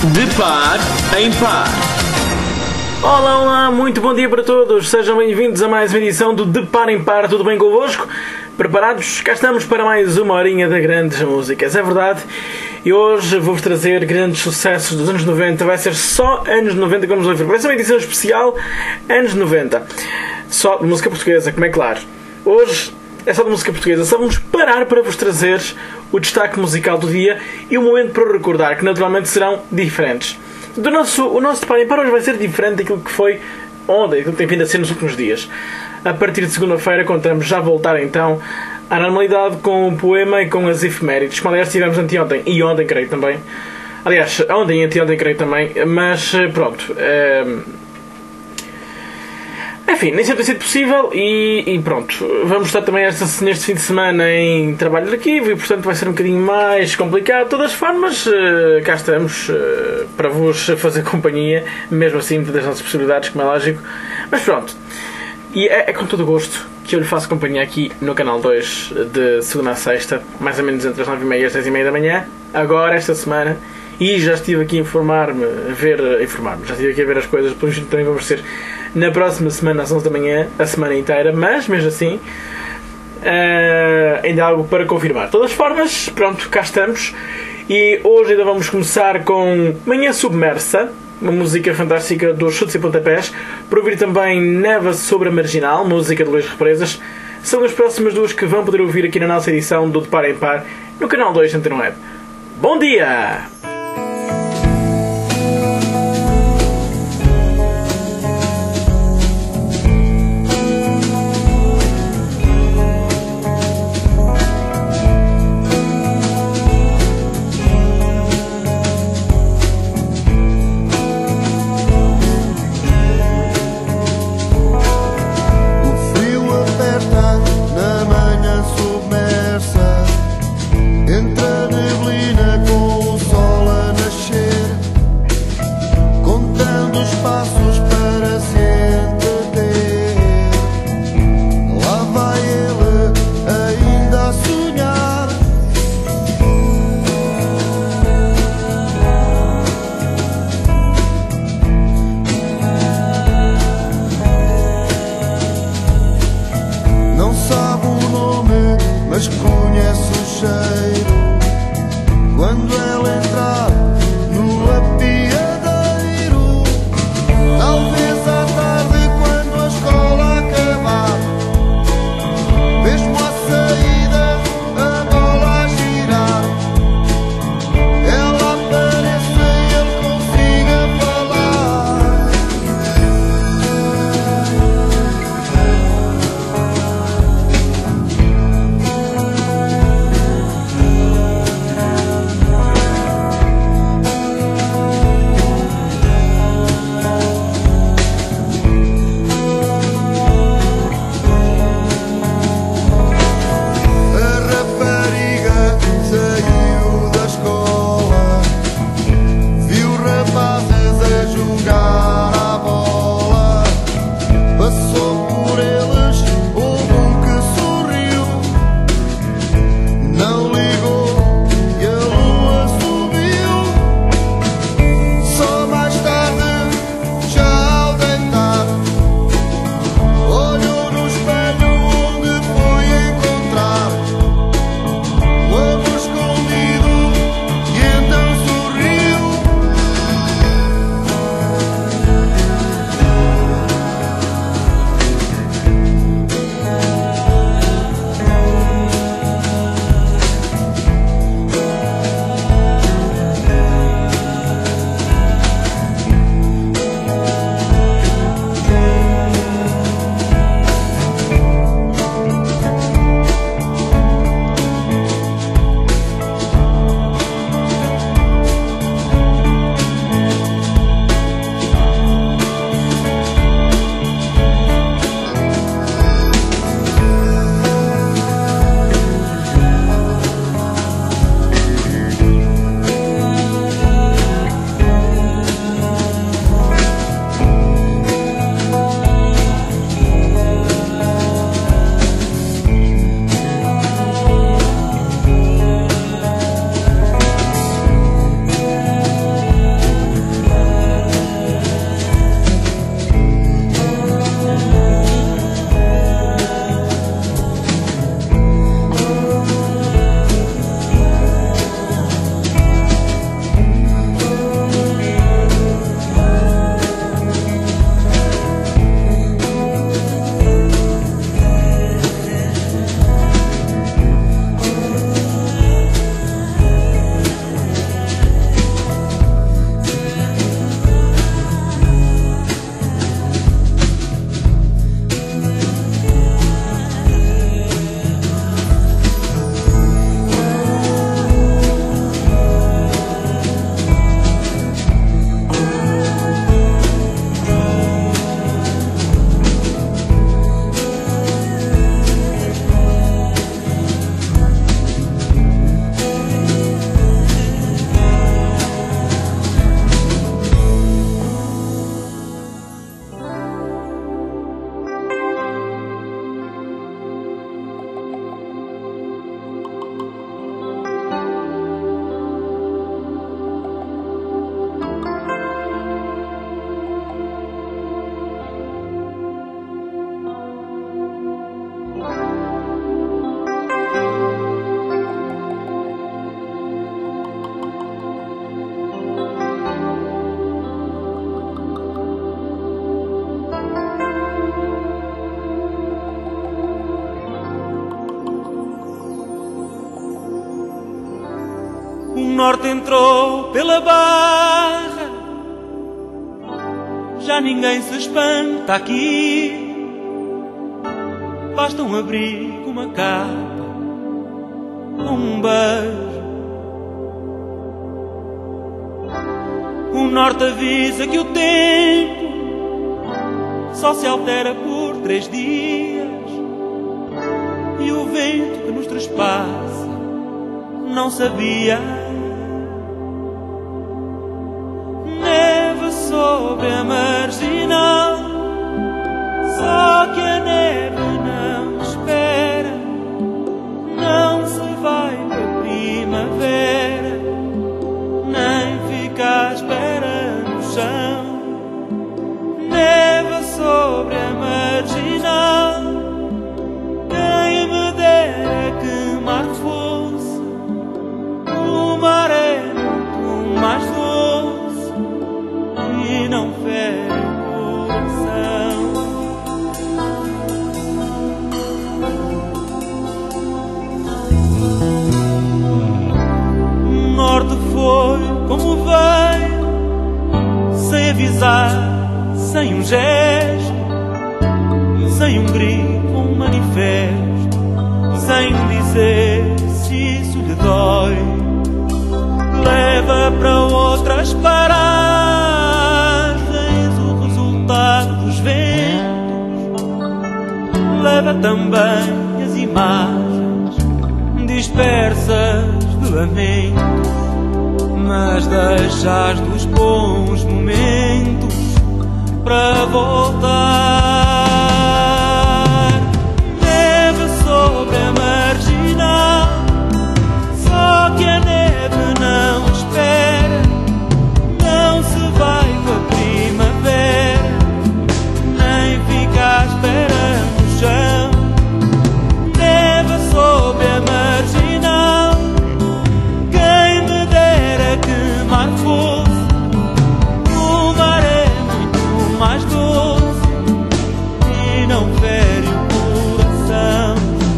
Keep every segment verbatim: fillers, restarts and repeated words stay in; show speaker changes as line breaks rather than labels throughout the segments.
De par em par.
Olá, olá, muito bom dia para todos. Sejam bem-vindos a mais uma edição do De Par em Par. Tudo bem convosco? Preparados? Cá estamos para mais uma horinha de grandes músicas, é verdade. E hoje vou-vos trazer grandes sucessos dos anos noventa. Vai ser só anos noventa que vamos ouvir. Vai ser uma edição especial anos noventa. Só de música portuguesa, como é claro. Hoje é só de música portuguesa. Só vamos parar para vos trazer o destaque musical do dia e o momento para recordar, que naturalmente serão diferentes. Do nosso, o nosso De Par em Par hoje vai ser diferente daquilo que foi ontem, aquilo que tem vindo a ser nos últimos dias. A partir de segunda-feira contamos já voltar então à normalidade com o poema e com as efemérides, como aliás tivemos anteontem e ontem, creio também. Aliás, ontem e anteontem, creio também, mas pronto. É... Enfim, nem sempre tem sido possível e, e pronto. Vamos estar também esta, neste fim de semana em trabalho de arquivo e portanto vai ser um bocadinho mais complicado. De todas as formas, cá estamos para vos fazer companhia, mesmo assim, das nossas possibilidades, como é lógico. Mas pronto. E é, é com todo o gosto que eu lhe faço companhia aqui no Canal dois de segunda a sexta, mais ou menos entre as nove e meia e as dez e meia da manhã, agora esta semana. E já estive aqui a informar-me, a ver, a informar-me, já estive aqui a ver as coisas, por isso também vamos ser na próxima semana às onze da manhã, a semana inteira, mas mesmo assim uh, ainda há algo para confirmar. De todas as formas, pronto, cá estamos. E hoje ainda vamos começar com Manhã Submersa, uma música fantástica dos Chutes e Pontapés, por ouvir também Neva sobre a Marginal, música de Luís Represas. São as próximas duas que vão poder ouvir aqui na nossa edição do De Par em Par, no Canal dois Antena Web. Bom dia!
Mas conhece o cheiro quando ela entrar no apiadeiro. Talvez à tarde, quando a escola acabar, mesmo à saída, a bola a girar, ela apareça e ele consiga falar.
O norte entrou pela barra, já ninguém se espanta aqui. Basta um abrigo, uma capa, um beijo. O norte avisa que o tempo só se altera por três dias, e o vento que nos trespassa não sabia. Neve sobre a marginal, só que a neve não espera, não se vai para a primavera, nem fica à espera no chão. Neve sobre a marginal, quem me dera que mar fosse, o mar é muito mais doce e não fere o coração. O norte foi como veio, sem avisar, sem um gesto, sem um grito, um manifesto, sem dizer se isso lhe dói. Leva para outras paragens o resultado dos ventos, leva também as imagens dispersas de lamento, mas deixas dos bons momentos para voltar. Neve sobre a marginal, só que a neve não espera, não se vai para a primavera, nem fica à espera no chão. Neve sobre a marginal, quem me dera que mar fosse, o mar é muito mais doce e não fere o coração.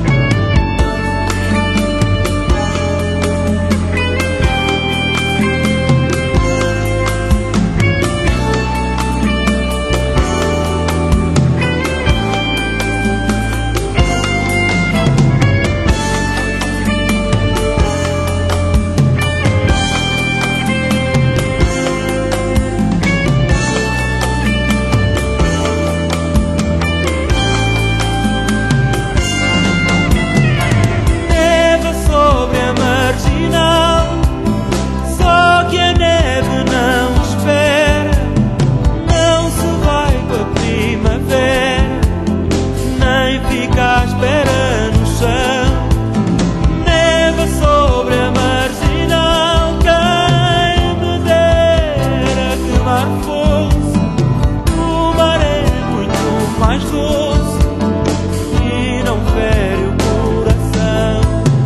Neve sobre a marginal, só que a neve não espera, não se vai para a primavera, nem fica à espera no chão. Neve sobre a marginal, quem me dera que mar fosse, o mar é muito mais doce e não fere o coração.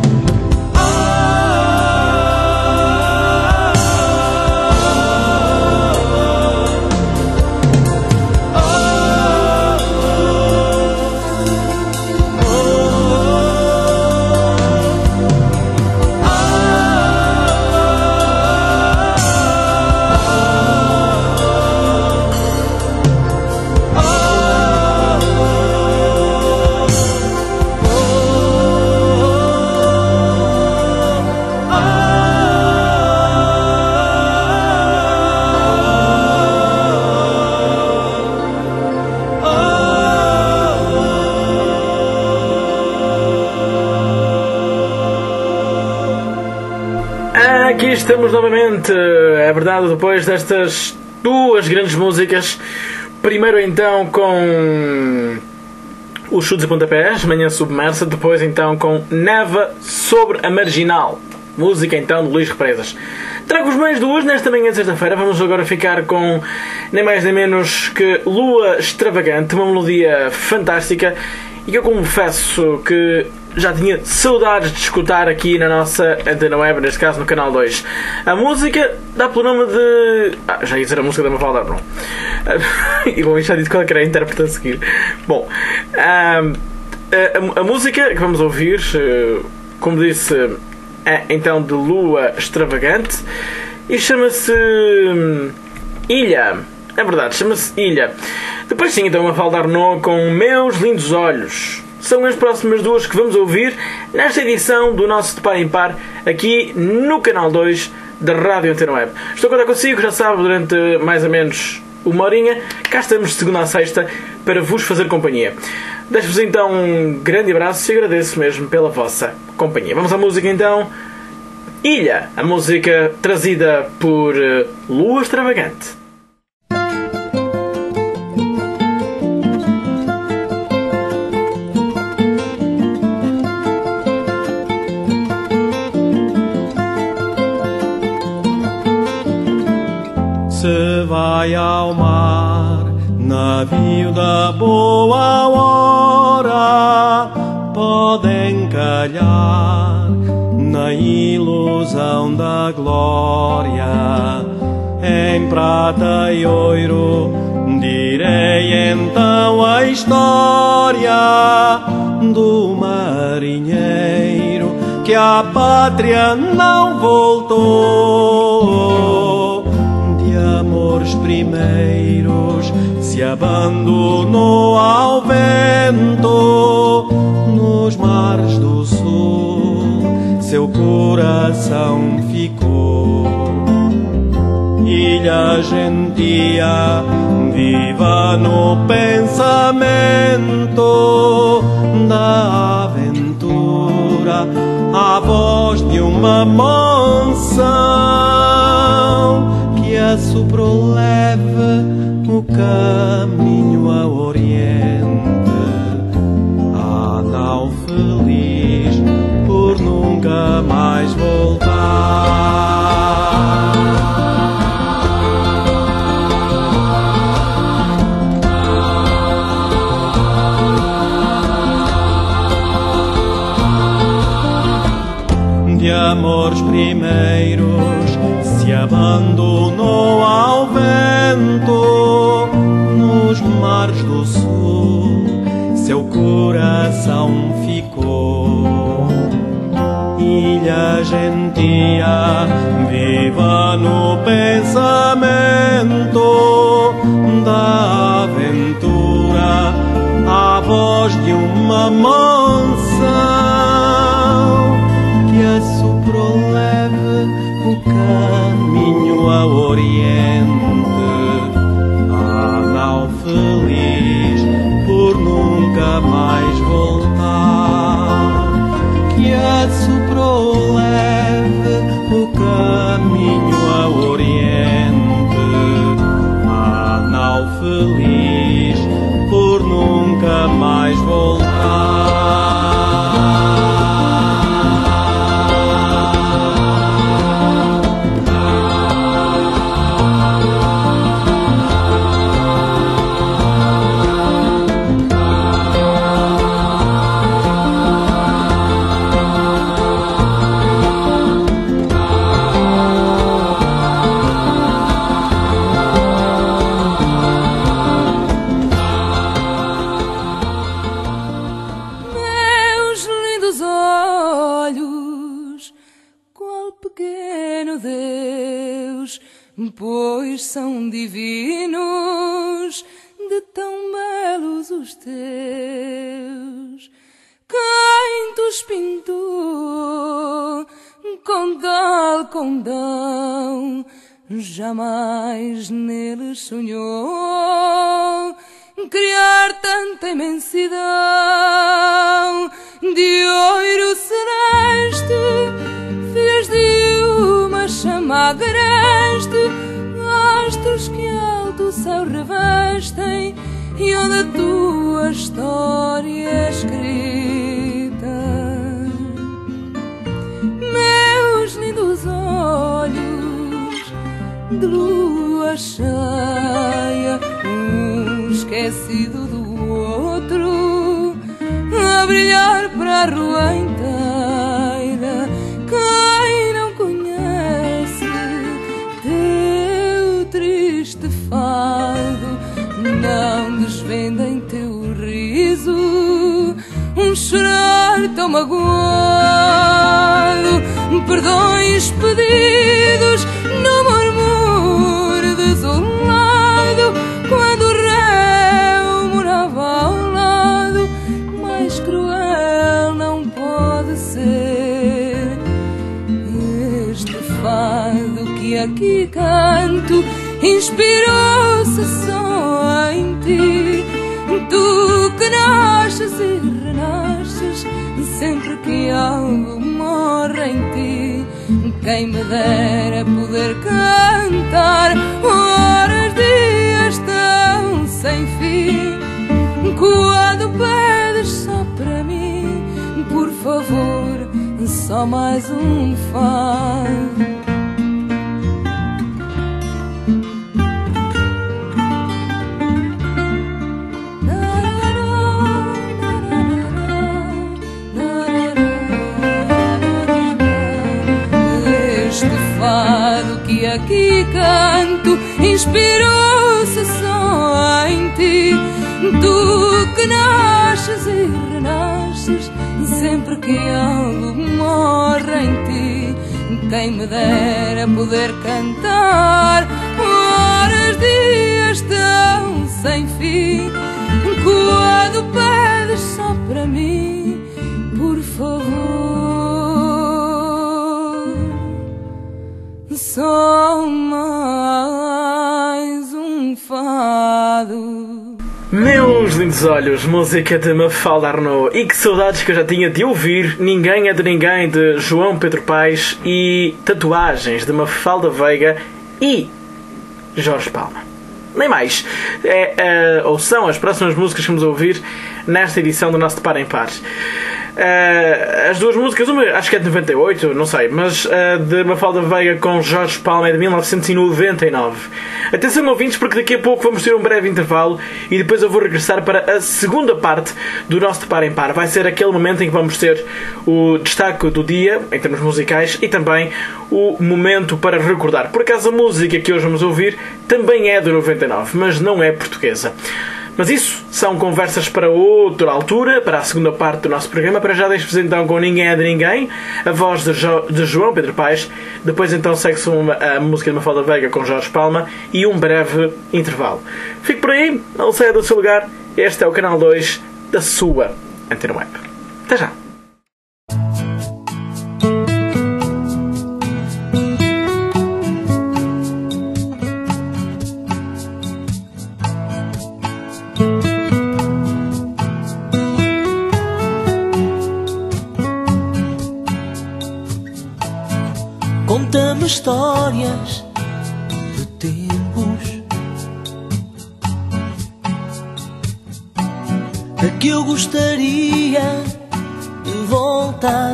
Aqui estamos novamente, é verdade, depois destas duas grandes músicas. Primeiro então com os Chutes e Pontapés, Manhã Submersa. Depois então com Neve sobre a Marginal, música então de Luís Represas. Trago-vos mais duas nesta manhã de sexta-feira. Vamos agora ficar com nem mais nem menos que Lua Extravagante, uma melodia fantástica e que eu confesso que já tinha saudades de escutar aqui na nossa Antena Web, neste caso no Canal dois. A música dá pelo nome de... Ah, já ia dizer a música da Mafalda, não. E bom, já disse qual era a intérprete a seguir. Bom, a, a, a música que vamos ouvir, como disse, é então de Lua Extravagante e chama-se Ilha. É verdade, chama-se Ilha. Depois sim, então, Mafalda Arnaud com Meus Lindos Olhos. São as próximas duas que vamos ouvir nesta edição do nosso De Par em Par, aqui no canal dois da Rádio Antena Web. Estou a contar consigo, já sabe, durante mais ou menos uma horinha. Cá estamos de segunda a sexta para vos fazer companhia. Deixo-vos então um grande abraço e agradeço mesmo pela vossa companhia. Vamos à música então. Ilha, a música trazida por Lua Extravagante.
Se vai ao mar, navio da boa hora, podem calhar na ilusão da glória. Em prata e ouro direi então a história do marinheiro que à pátria não voltou. Amores primeiros se abandonou ao vento nos mares do sul, seu coração ficou. Ilha gentia, viva no pensamento da aventura, a voz de uma monção que assoprou leve o caminho ao oriente. Ah, nau feliz por nunca mais voltar. De amores primeiros se abandonou ao vento nos mares do sul, seu coração ficou. Ilha gentia, viva no pensamento da aventura, a voz de uma monção que assoprou leve o caminho ao oriente. Ah, nau feliz por nunca mais voltar, que assoprou leve o caminho ao oriente. Ah, nau feliz por nunca mais voltar.
Pois são divinos, de tão belos os teus. Quem tus pintou com tal condão, jamais neles sonhou criar tanta imensidão. De ouro celeste fez de uma chama agreste, astros que alto céu revestem e onde a tua história é escrita. Meus lindos olhos de lua cheia, um esquecido do outro, a brilhar para a rua inteira. Quem não conhece teu triste fado, não desvenda em teu riso um chorar tão magoado. perdões pedidos no murmúrio desolado, quando o réu morava ao lado. Mais cruel não pode ser este fado que aqui canto, inspirou-se só em ti. Tu que nasces e renasces sempre que algo morre em ti. Quem me dera poder cantar horas, dias tão sem fim. Quando pedes só para mim, por favor, só mais um fado. Que aqui canto inspirou-se só em ti. Tu que nasces e renasces sempre que algo morre em ti. Quem me dera poder cantar horas, dias tão sem fim. Quando pedes só para mim, por favor, só mais um fado.
Meus lindos olhos, música de Mafalda Arnaud. E que saudades que eu já tinha de ouvir Ninguém é de Ninguém, de João Pedro Paes, e Tatuagens, de Mafalda Veiga e Jorge Palma. Nem mais. É, uh, ou são as próximas músicas que vamos ouvir nesta edição do nosso De Par em Par. Uh, as duas músicas, uma acho que é de noventa e oito, não sei, mas uh, de Mafalda Veiga com Jorge Palma é de mil novecentos e noventa e nove. Atenção, ouvintes, porque daqui a pouco vamos ter um breve intervalo e depois eu vou regressar para a segunda parte do nosso De Par em Par. Vai ser aquele momento em que vamos ter o destaque do dia, em termos musicais, e também o momento para recordar. Por acaso a música que hoje vamos ouvir também é de noventa e nove, mas não é portuguesa. Mas isso são conversas para outra altura, para a segunda parte do nosso programa. Para já deixo-vos então com Ninguém é de Ninguém, a voz de, jo- de João Pedro Paes. Depois então segue-se uma, a música de Mafalda Veiga com Jorge Palma e um breve intervalo. Fique por aí, não saia do seu lugar. Este é o canal dois da sua Antena Web. Até já!
Conta-me histórias de tempos a que eu gostaria de voltar.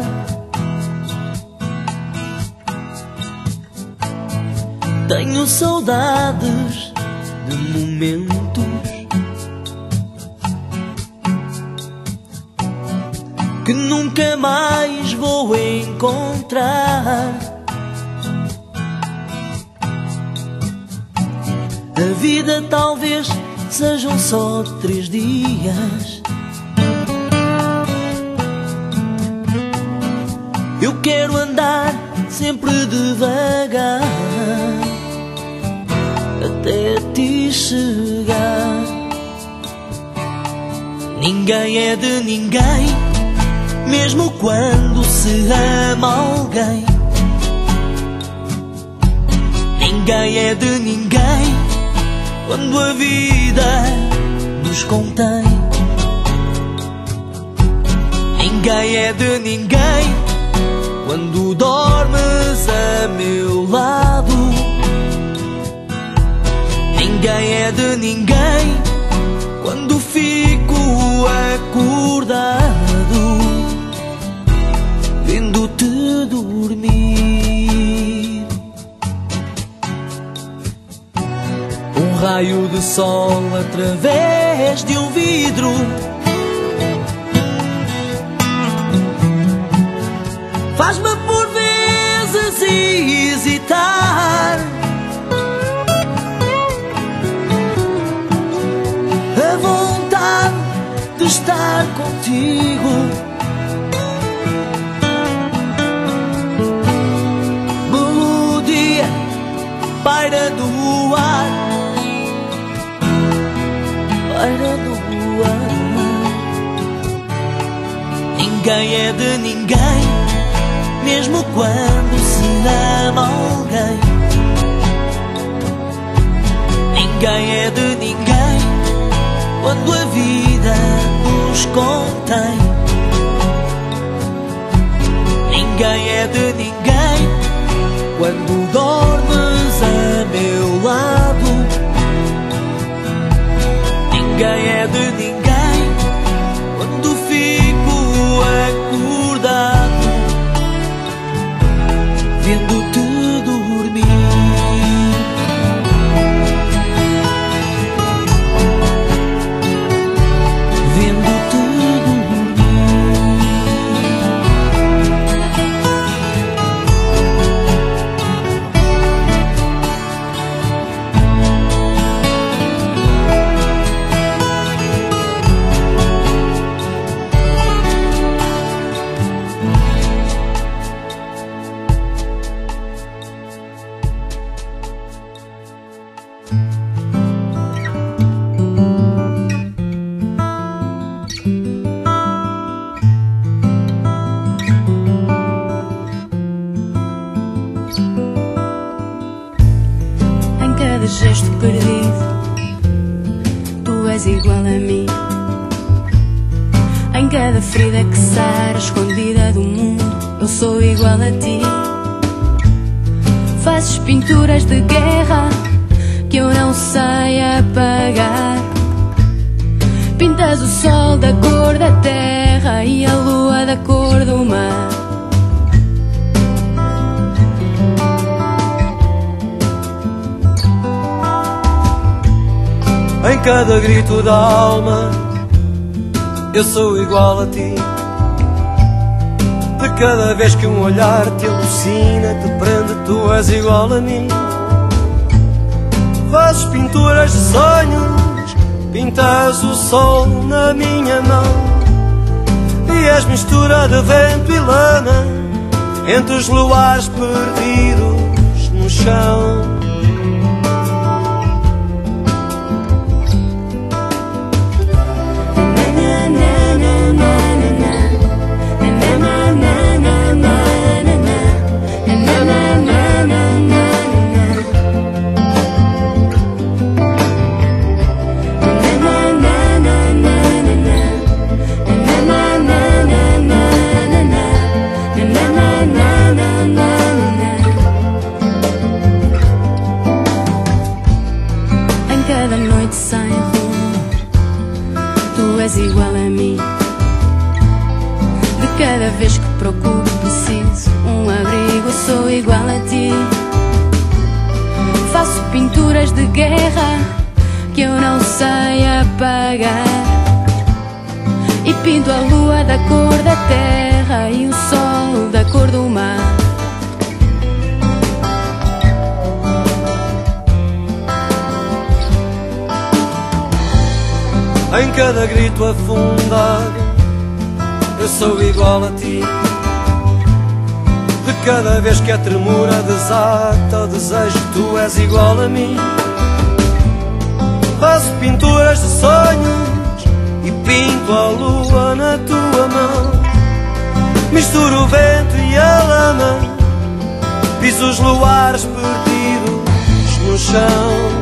Tenho saudades de momentos que nunca mais vou encontrar. A vida talvez sejam só três dias. Eu quero andar sempre devagar até te chegar. Ninguém é de ninguém, mesmo quando se ama alguém. Ninguém é de ninguém quando a vida nos contém. Ninguém é de ninguém quando dormes a meu lado. Ninguém é de ninguém quando fico acordado vendo-te dormir. Um raio de sol através de um vidro faz-me por vezes hesitar. A vontade de estar contigo paira no ar, paira no ar. Ninguém é de ninguém, mesmo quando se ama alguém. Ninguém é de ninguém quando a vida nos contém. Ninguém é de ninguém quando dormes a meu lado. Ninguém é de ninguém quando fico acordado vendo-te dormir. Vendo-te dormir.
Em cada gesto perdido, tu és igual a mim. Em cada ferida que sara, escondida do mundo, eu sou igual a ti. Fazes pinturas de guerra que eu não sei apagar. Pintas o sol da cor da terra e a lua da cor do mar.
Em cada grito da alma, eu sou igual a ti. De cada vez que um olhar te alucina, te prende, tu és igual a mim. Fazes pinturas de sonhos, pintas o sol na minha mão. E és mistura de vento e lana, entre os luares perdidos no chão.
Cada noite sem rumo, tu és igual a mim. De cada vez que procuro, preciso um abrigo, eu sou igual a ti. Faço pinturas de guerra que eu não sei apagar. E pinto a lua da cor da terra e o sol da cor do mar.
Em cada grito afundado, eu sou igual a ti. De cada vez que a tremura desata o desejo, tu és igual a mim. Faço pinturas de sonhos e pinto a lua na tua mão. Misturo o vento e a lama, piso os luares perdidos no chão.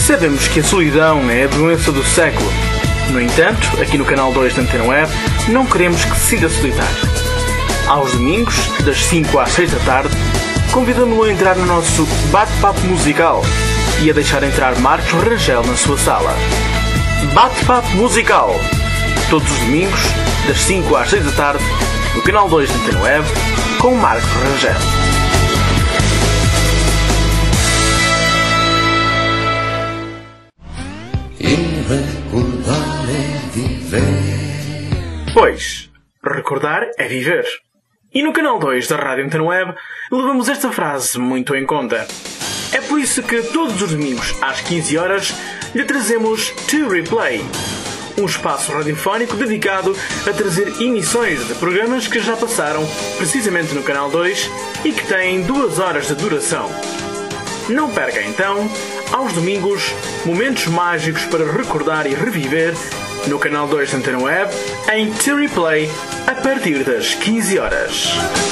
Sabemos que a solidão é a doença do século. No entanto, aqui no canal dois da Antena Web, não queremos que se sinta solitário. Aos domingos, das cinco às seis da tarde, convidamos-lo a entrar no nosso bate-papo musical e a deixar entrar Marcos Rangel na sua sala. Bate-papo musical, todos os domingos, das cinco às seis da tarde, no canal dois da Antena Web, com Marcos Rangel.
E recordar é viver.
Pois, recordar é viver. E no canal dois da Rádio Antena Web levamos esta frase muito em conta. É por isso que todos os domingos às quinze horas lhe trazemos To Replay, um espaço radiofónico dedicado a trazer emissões de programas que já passaram precisamente no canal dois e que têm duas horas de duração. Não perca então, aos domingos, momentos mágicos para recordar e reviver no canal dois da Antena Web, em To Replay, a partir das quinze horas.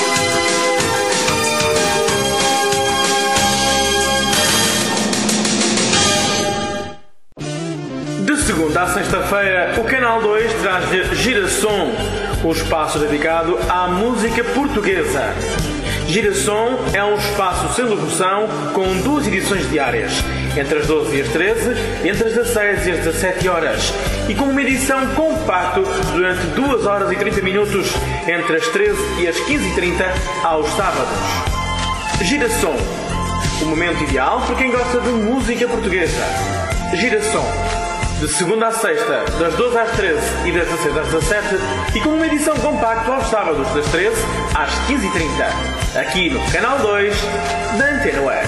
De segunda à sexta-feira, o canal dois traz-lhe Girasom, o espaço dedicado à música portuguesa. Girasom é um espaço sem locução com duas edições diárias, entre as doze e as treze, entre as dezasseis e as dezassete horas, e com uma edição compacto durante duas horas e trinta minutos, entre as treze e as quinze e trinta aos sábados. Girasom, o momento ideal para quem gosta de música portuguesa. Girasom, de segunda à sexta, das doze às treze e das dezasseis às dezassete, e com uma edição compacta aos sábados, das treze às quinze e trinta, aqui no canal dois da Antena Web.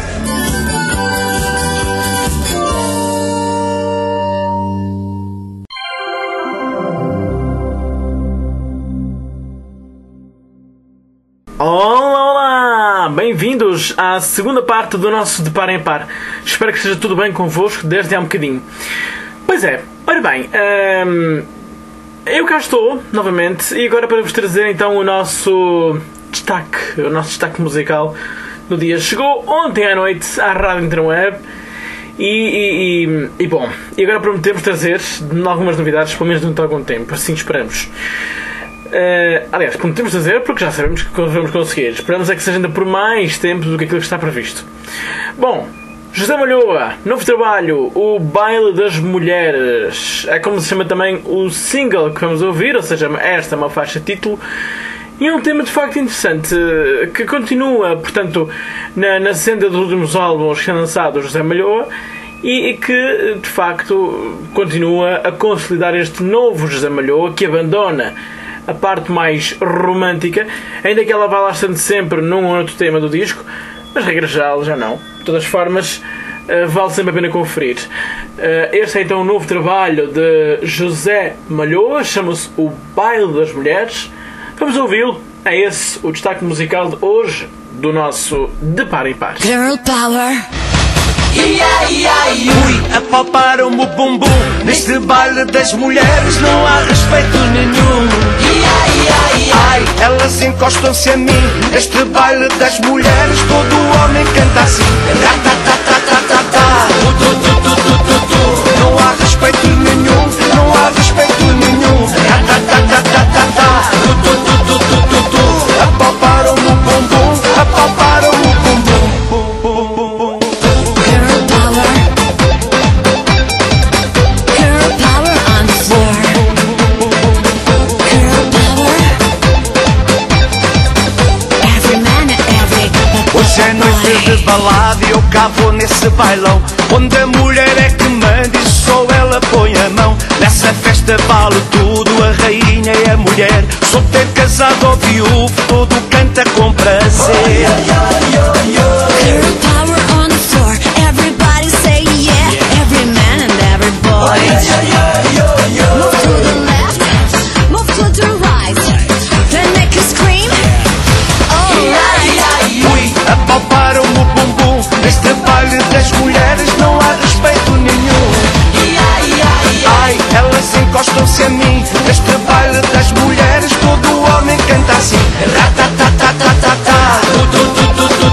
Olá, olá! Bem-vindos à segunda parte do nosso De Par em Par. Espero que esteja tudo bem convosco desde há um bocadinho. Pois é, ora bem, hum, eu cá estou, novamente, e agora para vos trazer então o nosso destaque, o nosso destaque musical do dia. Chegou ontem à noite à Rádio Antena Web e, e, e, e bom, e agora prometemos trazer algumas novidades, pelo menos durante algum tempo, assim esperamos. Uh, aliás, prometemos trazer porque já sabemos que vamos conseguir. Esperamos é que seja ainda por mais tempo do que aquilo que está previsto. Bom, José Malhoa, novo trabalho, o Baile das Mulheres. É como se chama também o single que vamos ouvir, ou seja, esta é uma faixa título. E é um tema de facto interessante, que continua, portanto, na, na senda dos últimos álbuns que têm lançado o José Malhoa e, e que, de facto, continua a consolidar este novo José Malhoa, que abandona a parte mais romântica, ainda que ela vá lá estando sempre num ou outro tema do disco, mas regra geral já não. De todas as formas, uh, vale sempre a pena conferir. Uh, este é então um novo trabalho de José Malhoa, chama-se O Baile das Mulheres. Vamos ouvi-lo. É esse o destaque musical de hoje do nosso De Par em Par.
Girl Power.
Ia, ia, ia. Ui, apalparam-me o bumbum. Neste baile das mulheres não há respeito nenhum. Ia, ia, ia. Ai, elas encostam-se a mim. Neste baile das mulheres todo homem canta assim. Ratatatatata. Não há respeito nenhum. Não há respeito nenhum. Ratatatatata. Apalparam-me o bumbum. Apalparam-me o bumbum. Hoje é noite de balada e eu cá vou nesse bailão, onde a mulher é que manda e só ela põe a mão. Nessa festa vale tudo, a rainha é a mulher. Solteiro, casado ou viúvo, todo canta com prazer.
Girl power on the floor. Everybody say yeah. Every man and every boy. Move to the left, move to the right. Then make a scream. Alright.
Ui, apalparam-me o bumbum. Neste baile das mulheres não há respeito nenhum. Ai, elas encostam-se a mim. Neste baile das mulheres todo homem canta assim. Ratatatatata.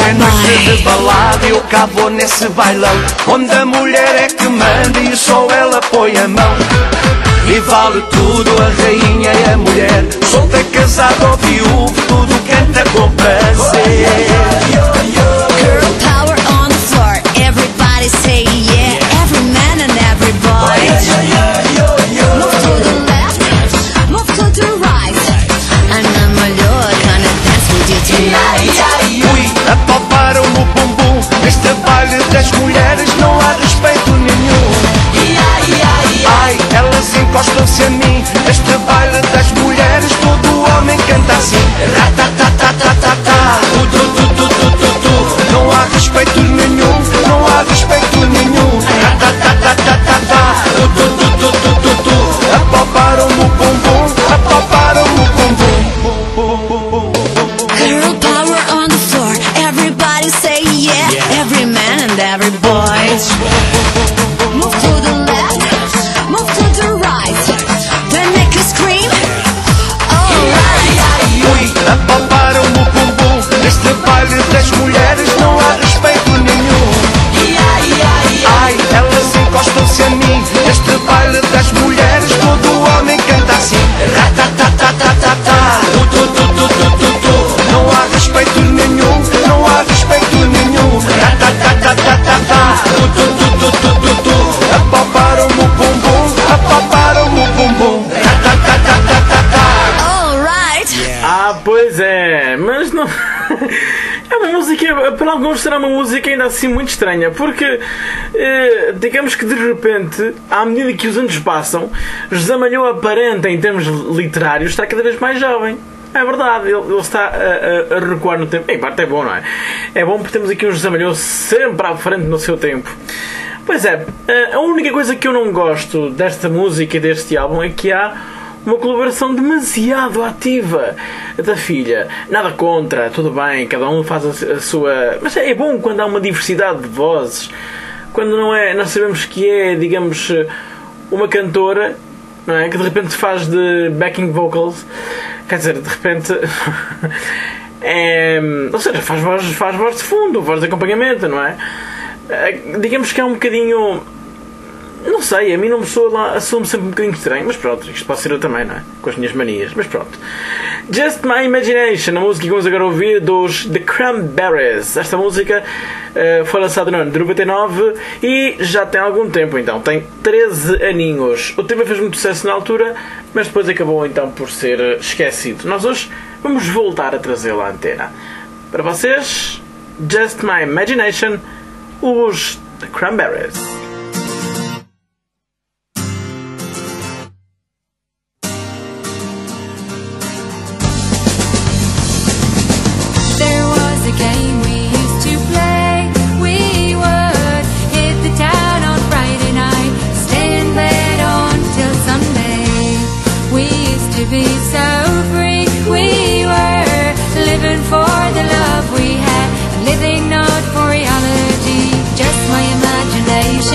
é noite de balada, eu cá vou nesse bailão, onde a mulher é que manda e só ela põe a mão. E vale tudo, a rainha e a mulher, solta, casado ou viúvo, tudo canta com prazer.
Girl power on the floor, everybody say yeah. Every man and every boy. Move to the left, move to the right. And I'm a lord, gonna dance with you tonight.
Ui, apalparam o bumbum, neste baile das mulheres não há respeito nenhum. Ai, elas encostam-se a mim, este baile das mulheres, todo homem canta assim. Ratatatatata, tu, tu, tu, tu, tu, tu, tu. Não há respeito nenhum, não há respeito nenhum. Ratatatatata, tu, tu, tu, tu, tu, tu, tu. Apalparam-me o bumbum, apalparam-me o bumbum.
Girl power on the floor, everybody say yeah. Every man and every boy. Move to the left, move to the right. Then make us scream. Alright.
Ui, apalparam-me o bumbum, neste baile das mulheres não há respeito nenhum. Ai, elas encostam-se a mim, neste baile das mulheres, todo homem canta assim. Ratatatatata, tu, tu, tu, tu, tu, tu, tu. Não há respeito nenhum, não há respeito nenhum. Ratatatatata, tu, tu, tu, tu, tu, tu, tu. Apalparam-me o bumbum, apalparam-me o bumbum. Ratatatatata.
Alright.
Ah, pois é, mas não. É uma música, para alguns será uma música ainda assim muito estranha, porque eh, digamos que de repente, à medida que os anos passam, José Malhoa aparenta, em termos literários, está cada vez mais jovem. É verdade, ele, ele está a, a, a recuar no tempo. Em parte é bom, não é? É bom porque temos aqui um José Malhoa sempre à frente no seu tempo. Pois é, a única coisa que eu não gosto desta música e deste álbum é que há uma colaboração demasiado ativa da filha. Nada contra, tudo bem, cada um faz a, a sua... Mas é bom quando há uma diversidade de vozes. Quando não é... Nós sabemos que é, digamos, uma cantora, não é? Que de repente faz de backing vocals. Quer dizer, de repente... é, ou seja, faz voz, faz voz de fundo, voz de acompanhamento, não é? Digamos que é um bocadinho... Não sei, a mim não me soa lá, assumo sempre um bocadinho estranho, mas pronto, isto pode ser eu também, não é? Com as minhas manias, mas pronto. Just My Imagination, a música que vamos agora ouvir dos The Cranberries. Esta música uh, foi lançada no ano de noventa e nove e já tem algum tempo, então, tem treze aninhos. O tema fez muito sucesso na altura, mas depois acabou então por ser esquecido. Nós hoje vamos voltar a trazê-lo à antena. Para vocês, Just My Imagination, os The Cranberries.
Living not for reality, just my imagination.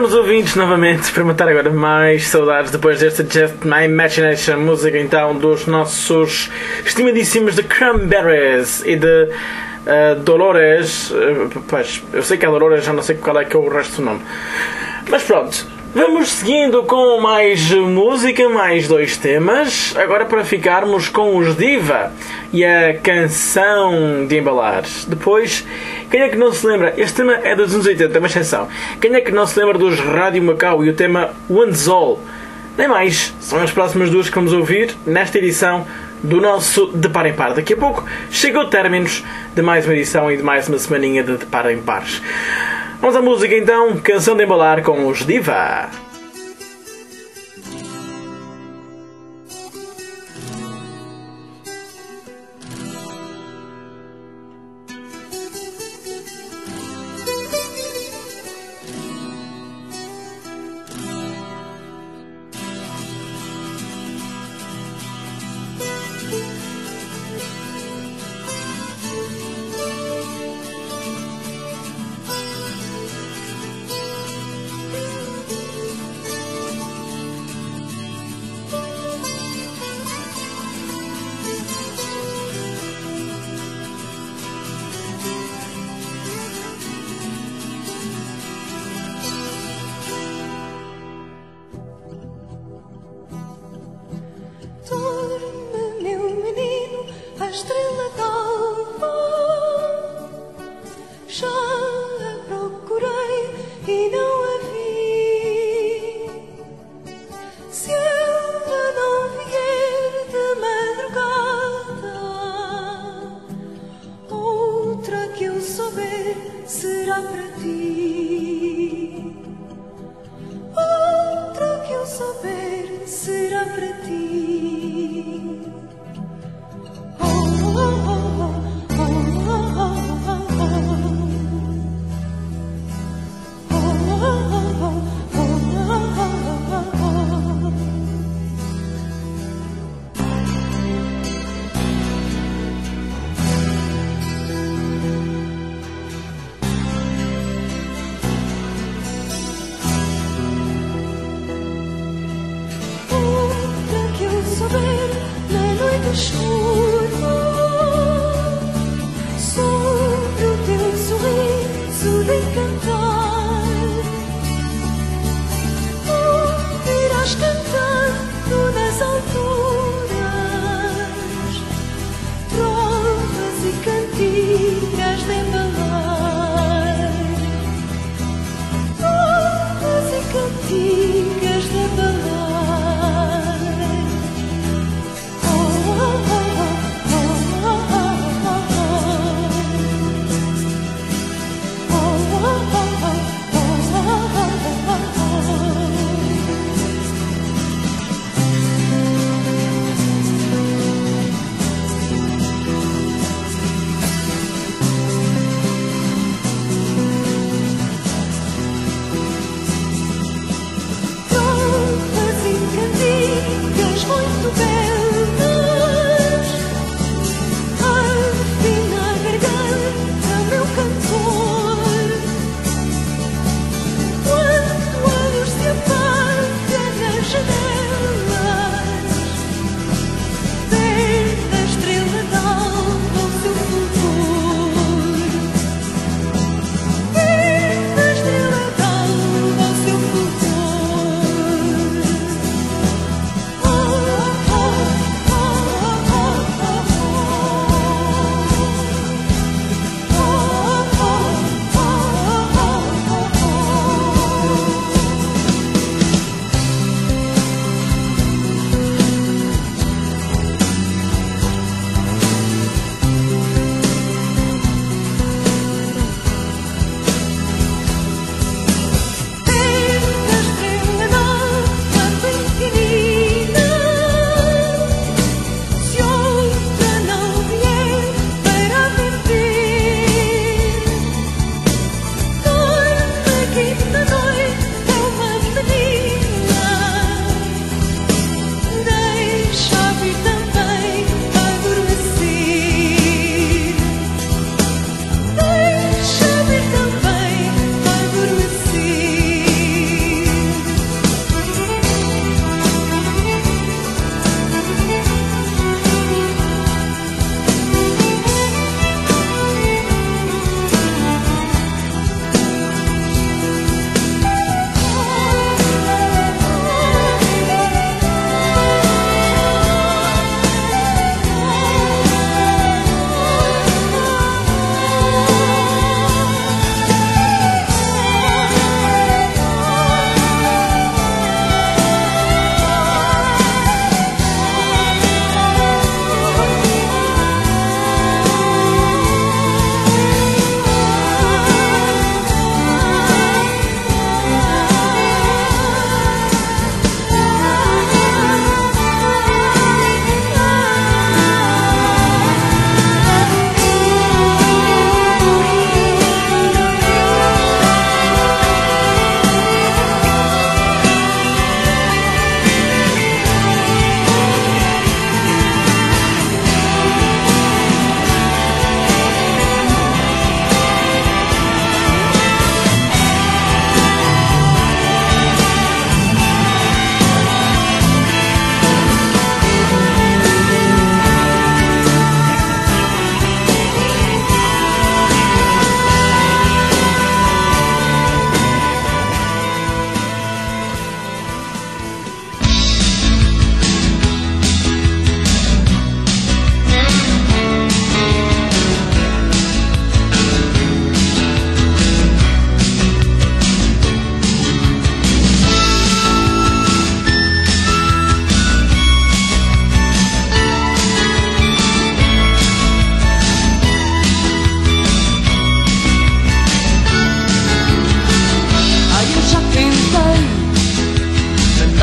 meus ouvintes, novamente, para matar agora mais saudades depois desta Just My Imagination, música então dos nossos estimadíssimos The Cranberries e de uh, Dolores. Uh, pois, eu sei que é Dolores, já não sei qual é que é o resto do nome. Mas pronto, vamos seguindo com mais música, mais dois temas. Agora para ficarmos com os Diva e a canção de embalar. Depois, quem é que não se lembra? Este tema é dos anos oitenta, uma exceção. Quem é que não se lembra dos Rádio Macau e o tema One's All? Nem mais, são as próximas duas que vamos ouvir nesta edição do nosso De Par em Par. Daqui a pouco chega o término de mais uma edição e de mais uma semaninha de De Par em Pares. Vamos à música então, canção de embalar com os Diva.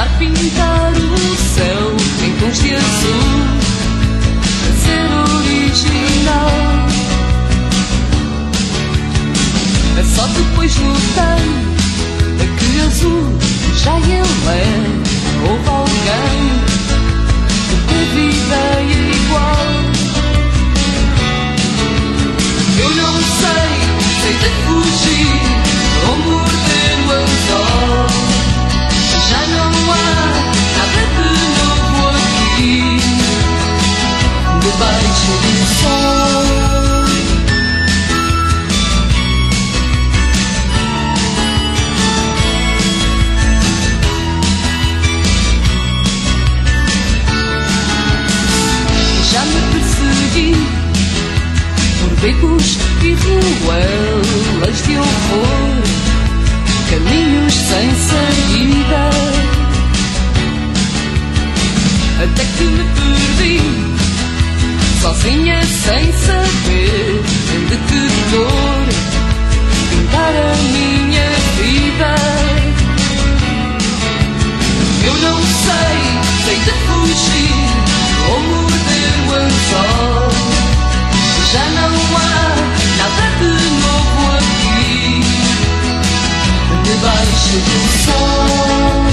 pintar o céu em tons de azul, a ser original. É só depois notei que azul já ele é. Houve alguém que teve ideia igual. Eu não sei, sei de fugir ou morder o anzol. Já não há nada de novo aqui, debaixo do sol. Já me persegui por becos e ruelas de horror, caminhos sem saída, até que me perdi, sozinha sem saber de que cor pintar a minha vida. Eu não sei, sei de fugir ou morder o anzol. Já não há nada de novo aqui, debaixo do sol.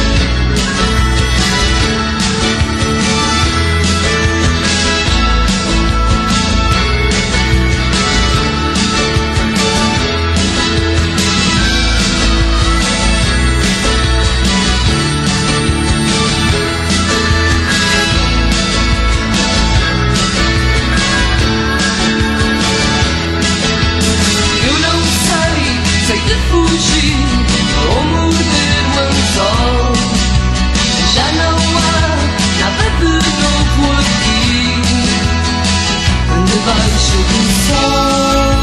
Ou morder o anzol. Já não há nada de novo aqui, debaixo do sol.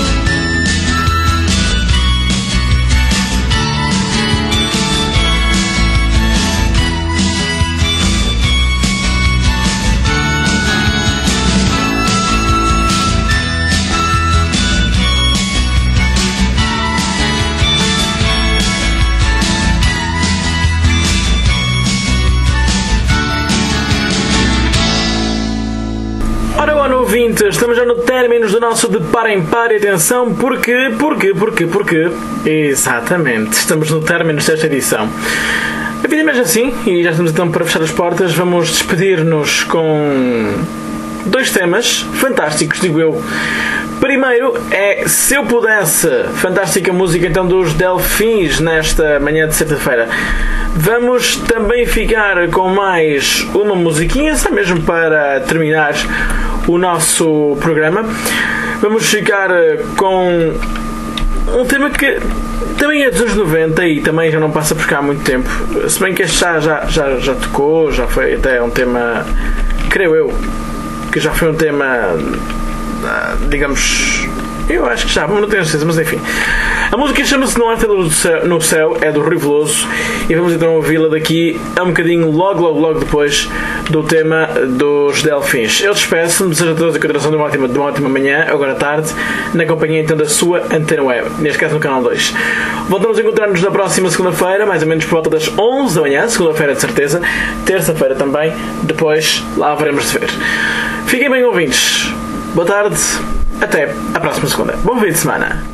Ouvintes, estamos já no término do nosso de Par em Par. E atenção, porque, porque, porque, porque exatamente, estamos no término desta edição. A vida é mesmo assim, e já estamos então para fechar as portas. Vamos despedir-nos com dois temas fantásticos, digo eu. Primeiro é Se Eu Pudesse, fantástica música então dos Delfins nesta manhã de sexta-feira. Vamos também ficar com mais uma musiquinha, só mesmo para terminar o nosso programa. Vamos ficar com um tema que também é dos anos noventa e também já não passa por cá há muito tempo. Se bem que este já, já, já, já tocou, já foi até um tema, creio eu, que já foi um tema, digamos, eu acho que já, não tenho certeza, mas enfim. A música chama-se Não Há Estrela no Céu, é do Rui Veloso, e vamos então ouvi-la daqui a um bocadinho, logo, logo, logo depois do tema dos Delfins. Eu despeço-me, desejo a todos a continuação de uma ótima, de uma ótima manhã, agora à tarde, na companhia então da sua Antena Web, neste caso no canal dois. Voltamos a encontrar-nos na próxima segunda-feira, mais ou menos por volta das onze da manhã, segunda-feira de certeza, terça-feira também, depois lá veremos de ver. Fiquem bem, ouvintes. Boa tarde, até à próxima segunda. Bom fim de semana.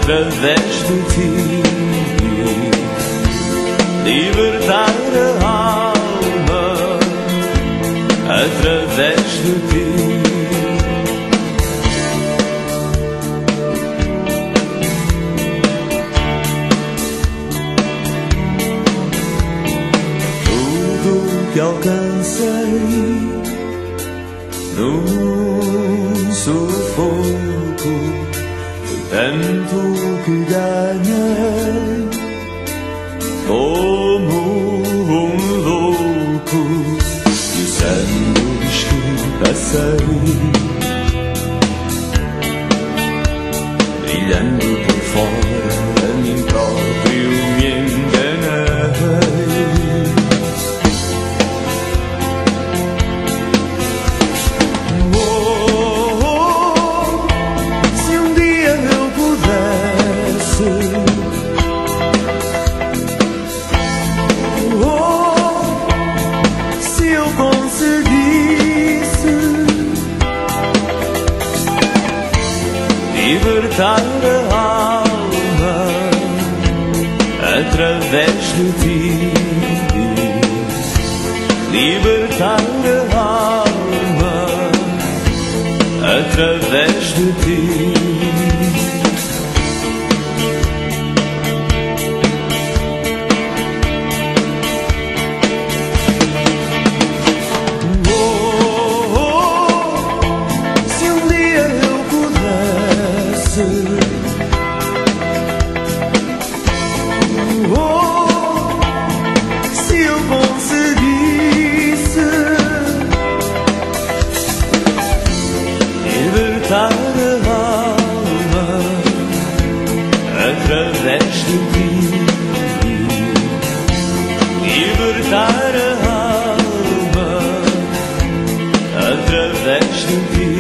através de ti, libertar a alma através de ti. Tudo que alcancei num sufoco, tanto que ganhei como um louco, e os anos que passei brilhando por fora, a mim próprio me enganei. Libertar a alma através de ti, libertar a alma através de ti. Libertar a alma através de ti, libertar a alma através de ti.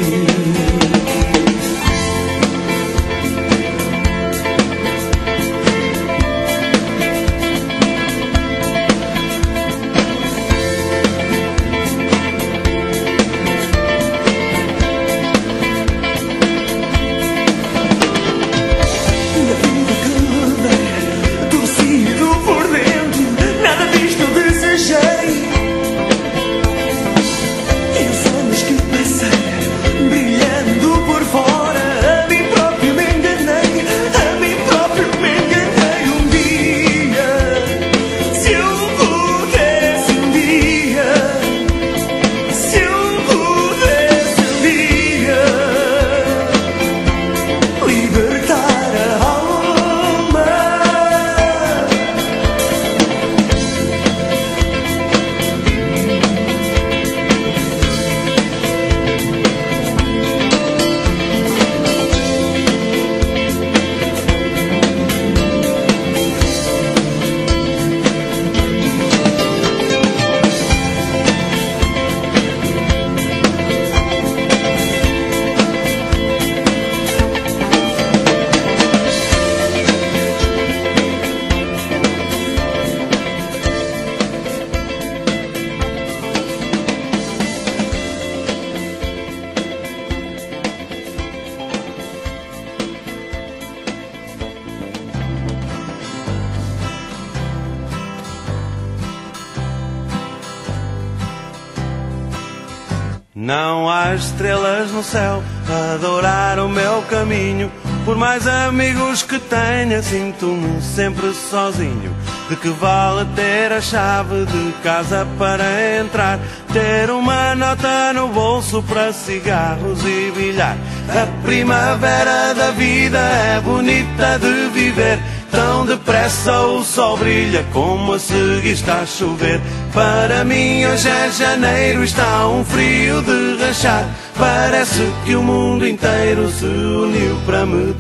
Não há estrelas no céu a adorar o meu caminho. Por mais amigos que tenha, sinto-me sempre sozinho. De que vale ter a chave de casa para entrar, ter uma nota no bolso para cigarros e bilhar? A primavera da vida é bonita de viver. Tão depressa o sol brilha como a seguir está a chover. Para mim hoje é janeiro, está um frio de rachar. Parece que o mundo inteiro se uniu para me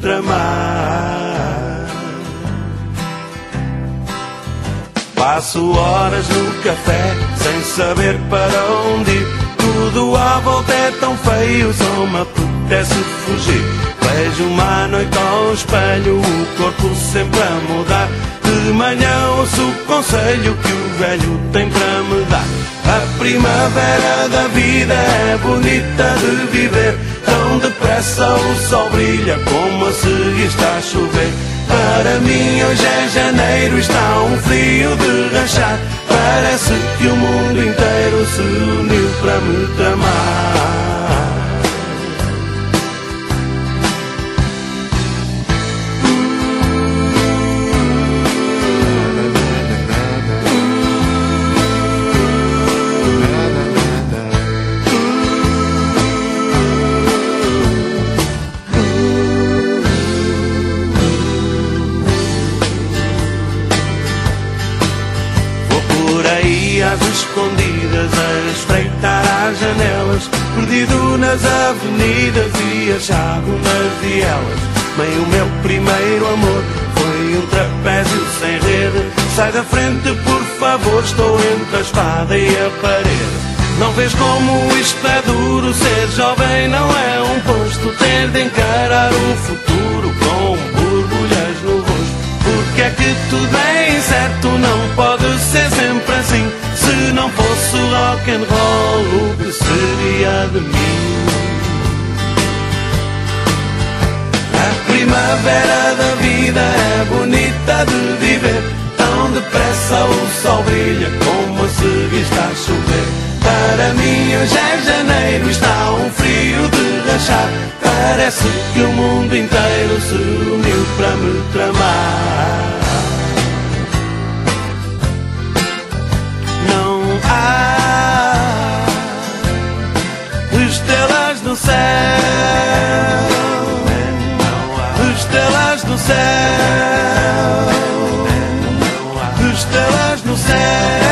tramar. Passo horas no café sem saber para onde ir. Tudo à volta é tão feio, só me apetece fugir. Vejo uma noite ao espelho, o corpo sempre a mudar. De manhã ouço o conselho que o velho tem para me dar. A primavera da vida é bonita de viver.
Tão depressa o sol brilha como a seguir está a chover. Para mim hoje é janeiro, está um frio de rachar. Parece que o mundo inteiro se uniu para me tramar. Às escondidas a espreitar as janelas, perdido nas avenidas e achado nas vielas. Bem, o meu primeiro amor foi um trapézio sem rede. Sai da frente, por favor, estou entre a espada e a parede. Não vês como isto é duro, ser jovem não é um posto. Ter de encarar um futuro com borbulhas no rosto. Porque é que tudo é incerto, não pode ser sempre assim. Se não fosse rock and roll, o que seria de mim? A primavera da vida é bonita de viver. Tão depressa o sol brilha como a seguir está a chover. Para mim hoje é janeiro, está um frio de rachar. Parece que o mundo inteiro se uniu para me tramar. Não há estrelas no céu, estrelas no céu, estrelas no céu.